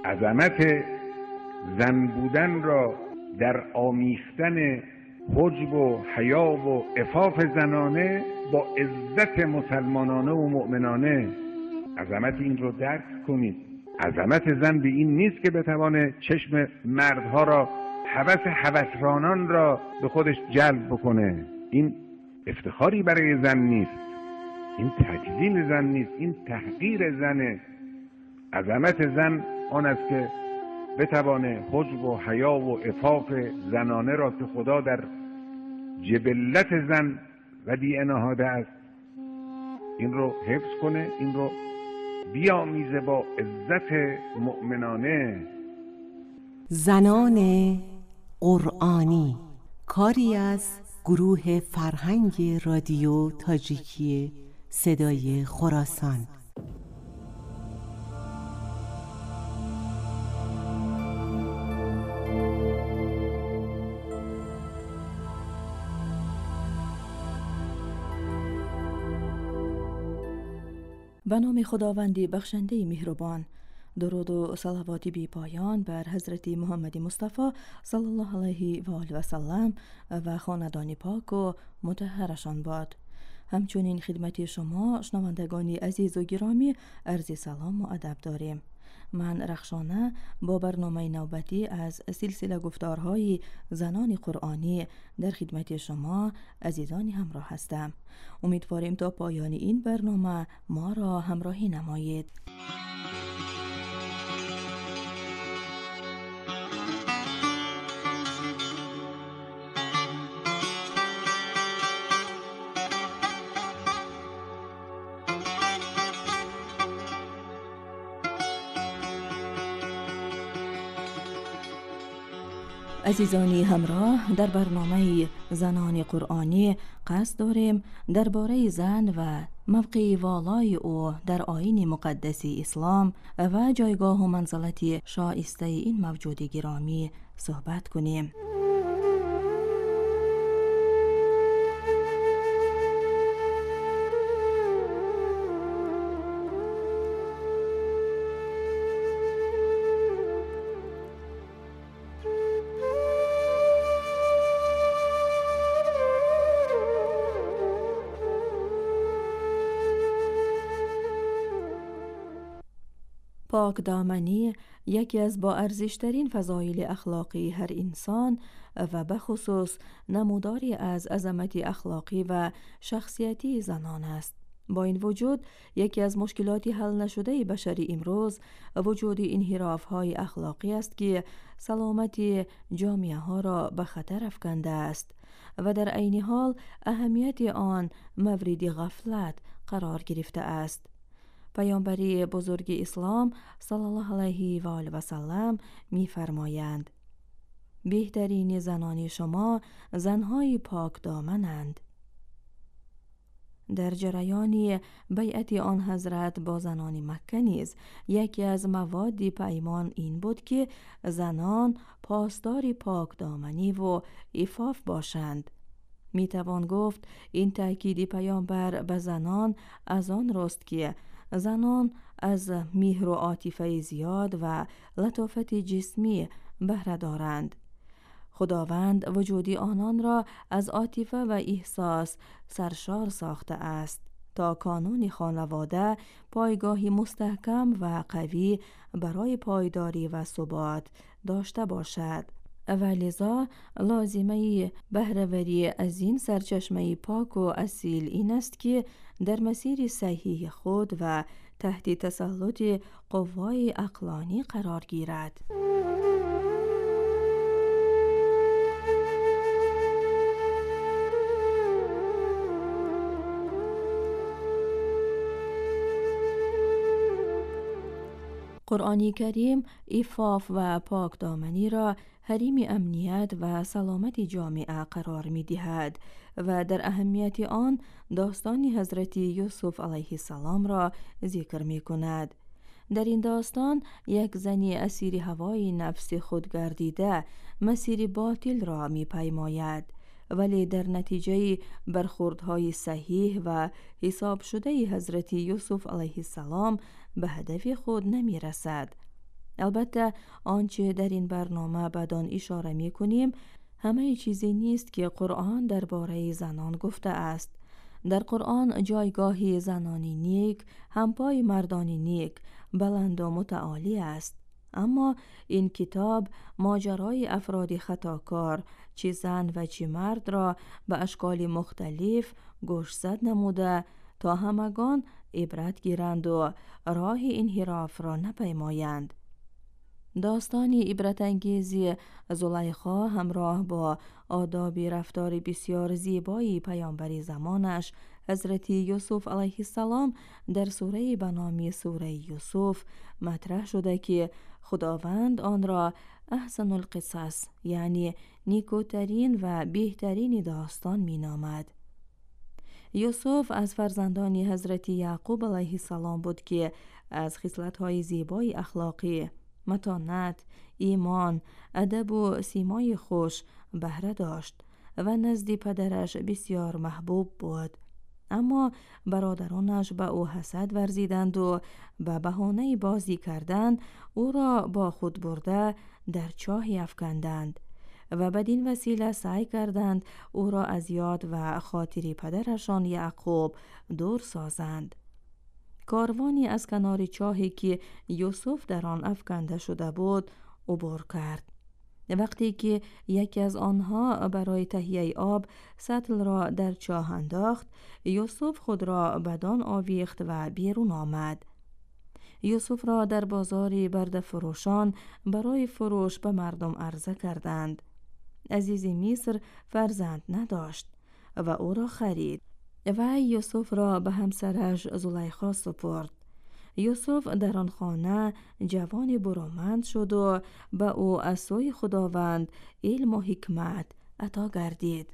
عظمت زن بودن را در آمیختن حجب و حیا و عفاف زنانه با عزت مسلمانانه و مؤمنانه. عظمت این رو درک کنید. عظمت زن به این نیست که بتوانه چشم مردها را، هوس هوسرانان را به خودش جلب بکنه. این افتخاری برای زن نیست، این تجلیل زن نیست، این تحقیر زنه. عظمت زن آن است که بتوانه حجب و حیا و عفاف زنانه را که خدا در جبلت زن ودیعه نهاده است، این رو حفظ کنه، این رو بیامیزه با عزت مؤمنانه. زنان قرآنی، کاری از گروه فرهنگ رادیو تاجیکی صدای خراسان. به نام خداوندی بخشنده مهربان، درود و صلوات بی پایان بر حضرت محمد مصطفی صلی الله علیه و آله و سلم و خاندان پاک و مطهرشان باد. همچنین خدمت شما شنوندگان عزیز و گرامی عرض سلام و ادب داریم. من رخشانه با برنامه نوبتی از سلسله گفتارهای زنان قرآنی در خدمت شما عزیزانی همراه هستم. امیدواریم تا پایان این برنامه ما را همراهی نمایید. عزیزانی همراه، در برنامه زنان قرآنی قصد داریم درباره زن و موقع والای او در آیین مقدس اسلام و جایگاه و منزلت شایسته این موجود گرامی صحبت کنیم. پاک دامنی یکی از با ارزشترین فضایل اخلاقی هر انسان و به خصوص نموداری از عظمت اخلاقی و شخصیتی زنان است. با این وجود یکی از مشکلات حل نشده بشری امروز وجود انحراف‌های اخلاقی است که سلامت جامعه ها را به خطر افکنده است و در عین حال اهمیت آن مورد غفلت قرار گرفته است. پیامبر بزرگ اسلام صلی الله علیه و آله و سلم می‌فرمایند: بهترین زنان شما زنهای پاک دامنند. در جریان بیعت آن حضرت با زنان مکه نیز یکی از مواد پیمان این بود که زنان پاسدار پاک دامنی و عفاف باشند. میتوان گفت این تأکید پیامبر به زنان از آن راست که زنان از مهر و عاطفه زیاد و لطافت جسمی بهره دارند. خداوند وجود آنان را از عاطفه و احساس سرشار ساخته است تا کانون خانواده پایگاهی مستحکم و قوی برای پایداری و ثبات داشته باشد. ولذا لازمه بهره‌وری از این سرچشمه پاک و اصیل این است که در مسیر صحیح خود و تحت تسلط قوای عقلانی قرار گیرد. قرآن کریم عفاف و پاک دامنی را حریم امنیت و سلامت جامعه قرار می دهد و در اهمیت آن داستان حضرت یوسف علیه السلام را ذکر می کند. در این داستان یک زن اسیر هوای نفس خود گردیده مسیر باطل را می پیماید، ولی در نتیجه برخوردهای صحیح و حساب شده حضرت یوسف علیه السلام به هدف خود نمی رسد. البته آنچه در این برنامه بدان اشاره می کنیم همه چیزی نیست که قرآن درباره زنان گفته است. در قرآن جایگاه زنانی نیک همپای مردانی نیک بلند و متعالی است. اما این کتاب ماجرای افراد خطاکار چه زن و چه مرد را به اشکال مختلف گوشزد نموده تا همگان عبرت گیرند و راه انحراف را نپیمایند. داستان عبرت انگیزی زلیخا همراه با آداب رفتار بسیار زیبایی پیامبر زمانش حضرت یوسف علیه السلام در سوره به نام سوره یوسف مطرح شده که خداوند آن را احسن القصص یعنی نیکوترین و بهترین داستان می نامد. یوسف از فرزندان حضرت یعقوب علیه السلام بود که از خصلت‌های زیبای اخلاقی، متانت، ایمان، ادب و سیمای خوش بهره داشت و نزد پدرش بسیار محبوب بود. اما برادرانش به او حسد ورزیدند و به بهانه بازی کردن او را با خود برده در چاهی افکندند و بدین وسیله سعی کردند او را از یاد و خاطر پدرشان یعقوب دور سازند. کاروانی از کنار چاهی که یوسف در آن افکنده شده بود عبور کرد. وقتی که یکی از آنها برای تهیه آب سطل را در چاه انداخت، یوسف خود را بدان آویخت و بیرون آمد. یوسف را در بازاری برده فروشان برای فروش به مردم عرضه کردند. عزیز مصر فرزند نداشت و او را خرید و یوسف را به همسرش زلیخا سپرد. یوسف در آن خانه جوان برومند شد و به او از سوی خداوند علم و حکمت عطا گردید.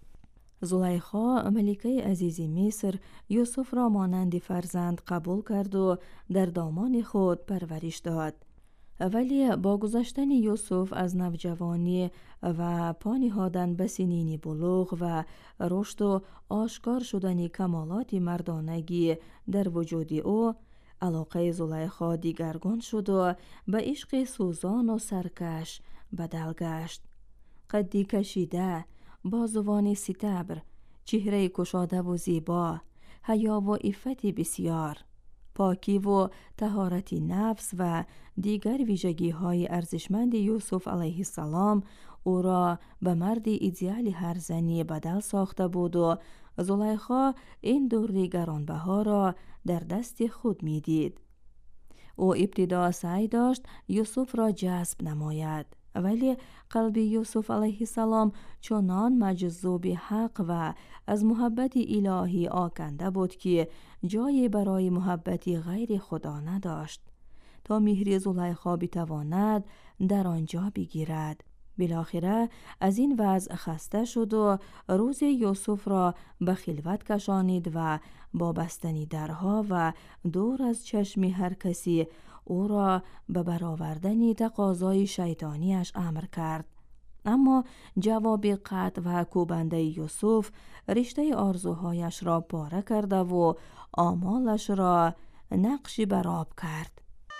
زلیخا ملکه عزیز مصر یوسف را مانند فرزند قبول کرد و در دامان خود پرورش داد. ولی با گذشتن یوسف از نوجوانی و پا نهادن به سنین بلوغ و رشد و آشکار شدن کمالات مردانگی در وجود او، علاقه زلیخا دیگرگون شد و به عشق سوزان و سرکش بدل گشت. قدی کشیده، بازوان ستبر، چهره کشاده و زیبا، حیا و عفت بسیار، پاکی و طهارت نفس و دیگر ویژگی های ارزشمند یوسف علیه السلام او را به مرد ایدئال هر زنی بدل ساخته بود و زلیخا این دوری گرانبها را در دست خود می دید. او ابتدا سعی داشت یوسف را جذب نماید، ولی قلب یوسف علیه السلام چنان مجذوب حق و از محبت الهی آکنده بود که جایی برای محبت غیر خدا نداشت تا مهر زلیخا بتواند در آنجا بگیرد. بالاخره از این وضع خسته شد و روز یوسف را به خلوت کشانید و با بستن درها و دور از چشم هر کسی او را به برآوردن تقاضای شیطانیش امر کرد. اما جواب قطع و کوبنده یوسف رشته آرزوهایش را پاره کرده و آمالش را نقشی بر آب کرد.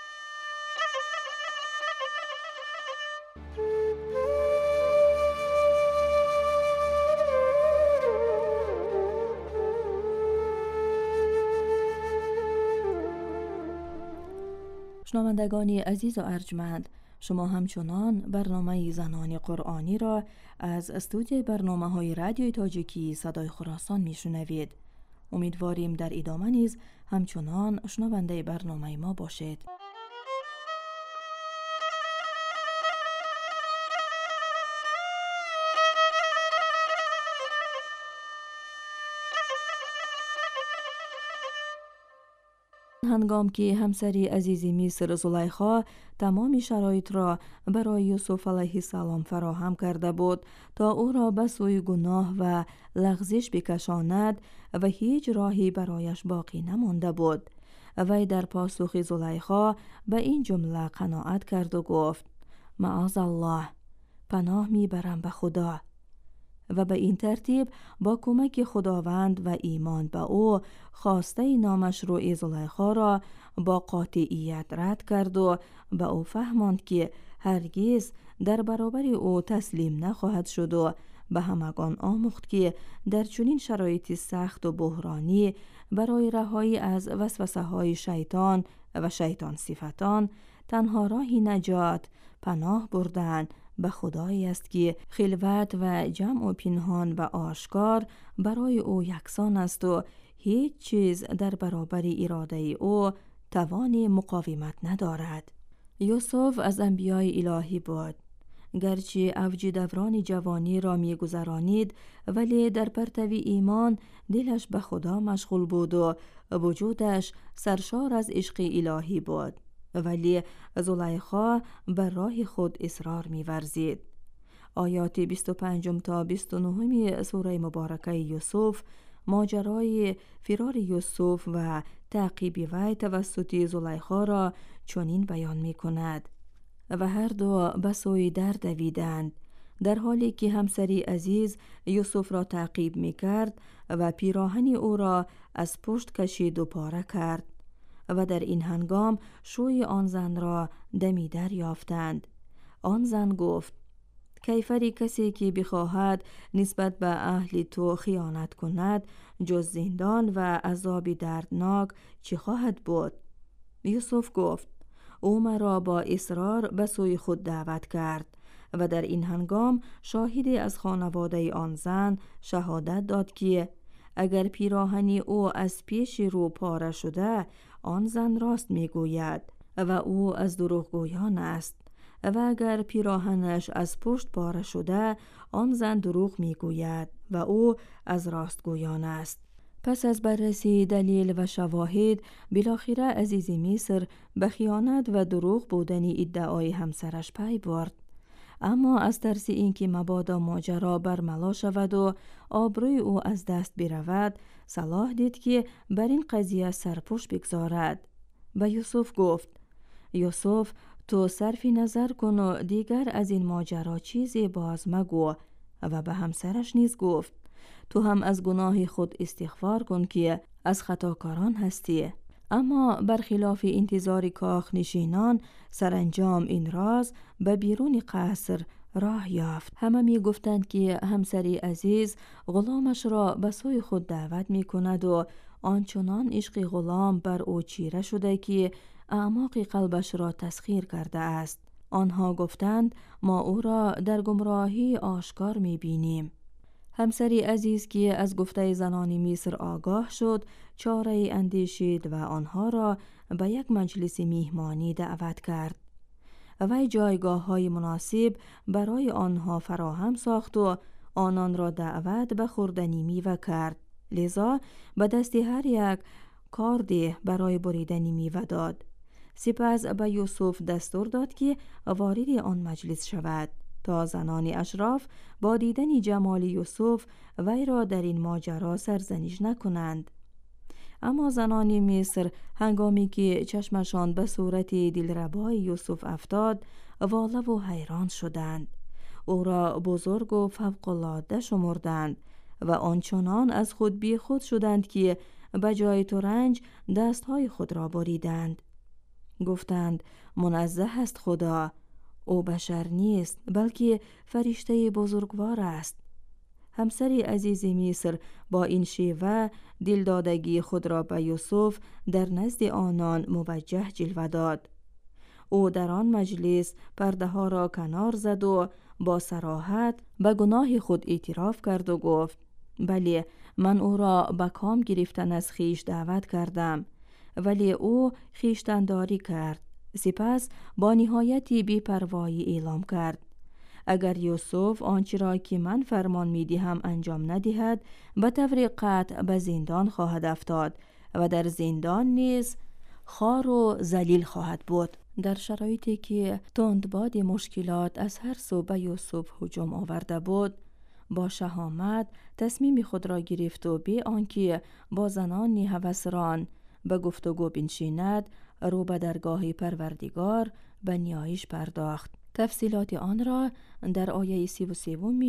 شنوندگان عزیز و ارجمند، شما همچنان برنامه زنان قرآنی را از استودیوی برنامه‌های رادیوی تاجیکی صدای خراسان میشنوید. امیدواریم در ادامه نیز همچنان شنونده برنامه ما باشید. هنگام که همسری عزیز مصر زلیخا تمام شرایط را برای یوسف علیه السلام فراهم کرده بود تا او را به سوی گناه و لغزش بکشاند و هیچ راهی برایش باقی نمانده بود، وی در پاسخ زلیخا به این جمله قناعت کرد و گفت: معاذ الله، پناه میبرم به خدا. و به این با کمک خداوند و ایمان به او خواسته نامشروع زلیخا را با قاطعیت رد کرد و به او فهماند که هرگز در برابر او تسلیم نخواهد شد و به همگان آموخت که در چنین شرایط سخت و بحرانی برای رهایی از وسوسه های شیطان و شیطان صفتان تنها راهی نجات پناه بردن به خدایی است که خلوت و جمع و پنهان و آشکار برای او یکسان است و هیچ چیز در برابر اراده او توان مقاومت ندارد. یوسف از انبیای الهی بود. گرچه اوج دوران جوانی را می گذرانید ولی در پرتو ایمان دلش به خدا مشغول بود و وجودش سرشار از عشق الهی بود. ولی زلیخا بر راه خود اصرار می ورزید. آیات 25 تا 29 سوره مبارکه یوسف ماجرای فرار یوسف و تعقیب وی توسط زلیخا را چنین بیان می کند: و هر دو به سوی در دویدند، در حالی که همسری عزیز یوسف را تعقیب می کرد و پیراهن او را از پشت کشید و پاره کرد. و در این هنگام شوی آن زن را دمی دریافتند. آن زن گفت: کیفری کسی که بخواهد نسبت به اهل تو خیانت کند جز زندان و عذاب دردناک چه خواهد بود؟ یوسف گفت: او مرا با اصرار به سوی خود دعوت کرد. و در این هنگام شاهدی از خانواده آن زن شهادت داد که اگر پیراهنی او از پیش رو پاره شده آن زن راست میگوید و او از دروغگویان است، و اگر پیراهنش از پشت پاره شده آن زن دروغ میگوید و او از راستگویان است. پس از بررسی دلیل و شواهد بالاخره عزیز مصر به خیانت و دروغ بودن ادعای همسرش پی برد. اما از ترس اینکه مبادا ماجرا برملا شود و آبروی او از دست برود صلاح دید که بر این قضیه سرپوش بگذارد. و یوسف گفت: یوسف تو صرف نظر کن و دیگر از این ماجرا چیزی باز مگو. و به همسرش نیز گفت: تو هم از گناه خود استغفار کن که از خطاکاران هستی. اما برخلاف انتظار کاخ نشینان سرانجام این راز به بیرون قصر راه یافت. همه می گفتند که همسری عزیز غلامش را به سوی خود دعوت می کند و آنچنان عشق غلام بر او چیره شده که اعماق قلبش را تسخیر کرده است. آنها گفتند ما او را در گمراهی آشکار می بینیم. همسری عزیز که از گفته زنان مصر آگاه شد چاره اندیشید و آنها را به یک مجلس میهمانی دعوت کرد. وی جایگاه های مناسب برای آنها فراهم ساخت و آنان را دعوت به خوردنی میوه کرد. لذا به دست هر یک کارده برای بریدن میوه داد. سپس به یوسف دستور داد که وارد آن مجلس شود تا زنان اشراف با دیدن جمال یوسف وی را در این ماجرا سرزنش نکنند. اما زنان مصر هنگامی که چشمشان به صورت دلربای یوسف افتاد واله و حیران شدند. او را بزرگ و فوق‌العاده شمردند و آنچنان از خود بی خود شدند که به جای ترنج دستهای خود را بریدند. گفتند منزه است خدا، او بشر نیست بلکه فرشته بزرگوار است. همسری عزیز مصر با این شیوه دلدادگی خود را به یوسف در نزد آنان موجه جلوه داد. او در آن مجلس پرده ها را کنار زد و با صراحت به گناه خود اعتراف کرد و گفت: بله، من او را به کام گرفتن از خیش دعوت کردم، ولی او خیشتنداری کرد. سپس با نهایتی بی‌پروایی اعلام کرد: اگر یوسف آنچه را که من فرمان می‌دهم انجام ندهد به طور قطع به زندان خواهد افتاد و در زندان نیز خوار و ذلیل خواهد بود. در شرایطی که تندباد مشکلات از هر سو به یوسف هجوم آورده بود با شهامت تصمیم خود را گرفت و بی آنکه با زنان هوسران به گفتگو بنشیند رو به درگاه پروردگار به نیایش پرداخت. تفصیلات آن را در آیه 33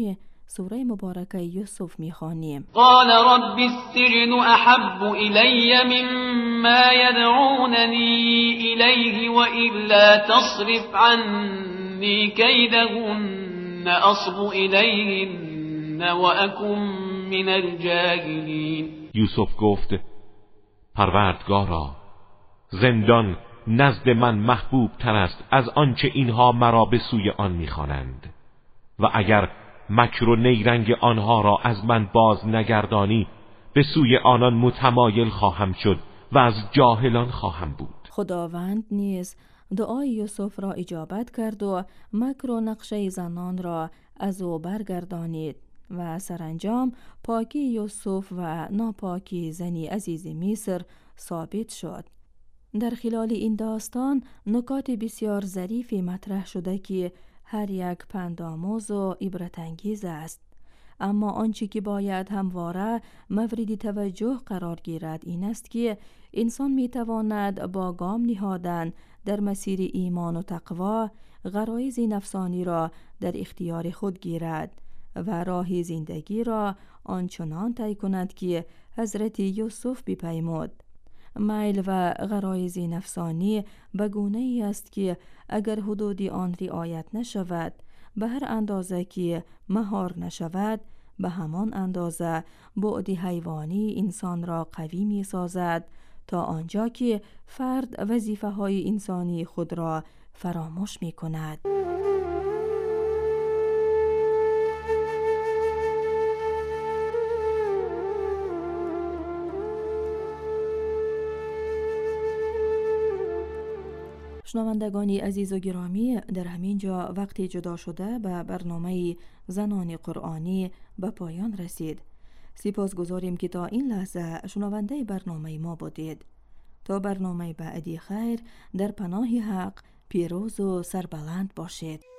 سوره مبارکه یوسف می‌خوانیم. قال رب السجن احب الی مما يدعوننی الیه والا تصرف عنی کیدهن اصب الیهن واکن من الجاهلین. یوسف گفت پروردگارا، زندان نزد من محبوب تر است از آنچه اینها مرا به سوی آن می‌خوانند و اگر مکر و نیرنگ آنها را از من باز نگردانی به سوی آنان متمایل خواهم شد و از جاهلان خواهم بود. خداوند نیز دعای یوسف را اجابت کرد و مکر و نقشه زنان را از او برگردانید و سرانجام پاکی یوسف و ناپاکی زنی عزیز مصر ثابت شد. در خلال این داستان نکات بسیار ظریفی مطرح شده که هر یک پندآموز و عبرت انگیز است. اما آنچه که باید همواره مورد توجه قرار گیرد این است که انسان می تواند با گام نهادن در مسیر ایمان و تقوا غرایز نفسانی را در اختیار خود گیرد و راه زندگی را آنچنان طی کند که حضرت یوسف بپیمود. میل و غرایز نفسانی به گونه‌ای است که اگر حدود آن رعایت نشود، به هر اندازه که مهار نشود، به همان اندازه بعد حیوانی انسان را قوی می سازد تا آنجا که فرد وظیفه‌های انسانی خود را فراموش می کند. شنوندگانی عزیز و گرامی، در همین جا وقتی جدا شده به برنامه زنان قرآنی به پایان رسید. سپاسگزاریم که تا این لحظه شنونده برنامه ما بودید. تا برنامه بعدی خیر، در پناه حق پیروز و سربلند باشید.